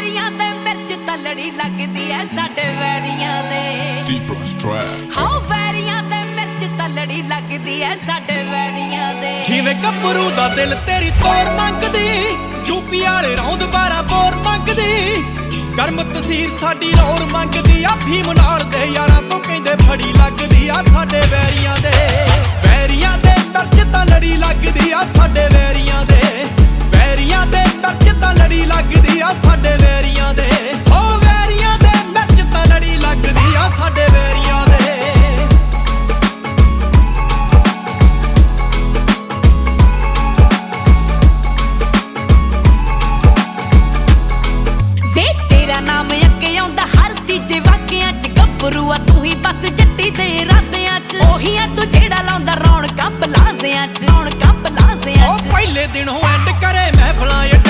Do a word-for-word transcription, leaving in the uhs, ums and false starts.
ਵੈਰੀਆਂ ਦੇ ਮਿਰਚ ਤਲੜੀ ਲੱਗਦੀ ਐ ਸਾਡੇ ਵੈਰੀਆਂ ਦੇ ਹਾਂ ਵੈਰੀਆਂ ਦੇ ਮਿਰਚ ਤਲੜੀ ਲੱਗਦੀ ਐ ਸਾਡੇ ਵੈਰੀਆਂ ਦੇ ਜਿਵੇਂ ਗੱਭਰੂ ਦਾ ਦਿਲ ਤੇਰੀ ਤੋਰ ਮੰਗਦੀ ਯੂਪੀ ਵਾਲੇ ਰੌਂਦ ਬਾਰਾ ਬੋਰ ਮੰਗਦੀ ਗਰਮ ਤਸੀਰ ਸਾਡੀ ਰੌਰ ਮੰਗਦੀ ਆ ਭੀਮ ਨਾਲ ਦੇ ਯਾਰਾਂ ਤੋਂ ਕਹਿੰਦੇ ਫੜੀ ਲੱਗਦੀ ਆ ਸਾਡੇ ਵੈਰੀਆਂ ਦੇ ਵੈਰੀਆਂ ਦੇ ਮਿਰਚ ਤਲੜੀ ਲੱਗਦੀ ਆ ਸਾਡੇ ਵੈਰੀਆਂ ਦੇ ਵੈਰੀਆਂ ਦੇ ਮਿਰਚ ਤਲੜੀ ਲੱਗਦੀ ਆ ਸਾਡੇ ਵੈਰੀਆਂ ਦੇ ਓ ਵੈਰੀਆਂ ਦੇ ਮਿਰਚ ਤਲੜੀ ਲੱਗਦੀ ਆ ਸਾਡੇ ਵੈਰੀਆਂ ਦੇ ਨਾਮ ਅੱਗੇ ਆਉਂਦਾ ਹਰ ਤੀਜੇ ਵਾਕਿਆਂ ਚ ਗੱਭਰੂ ਆ ਤੂੰ ਹੀ ਬਸ ਜੱਟੀ ਦੇ ਇਰਾਦਿਆਂ ਚ ਉਹੀ ਆ ਤੂੰ ਜਿਹੜਾ ਲਾਉਂਦਾ ਰੌਣਕਾਂ ਪਲਾਜ਼ਿਆਂ ਚ ਰੌਣਕਾਂ ਪਲਾਜ਼ਿਆਂ ਚ ਉਹ ਪਹਿਲੇ ਦਿਨੋਂ ਐਂਡ ਕਰੇ ਮਹਿਫਲਾਂ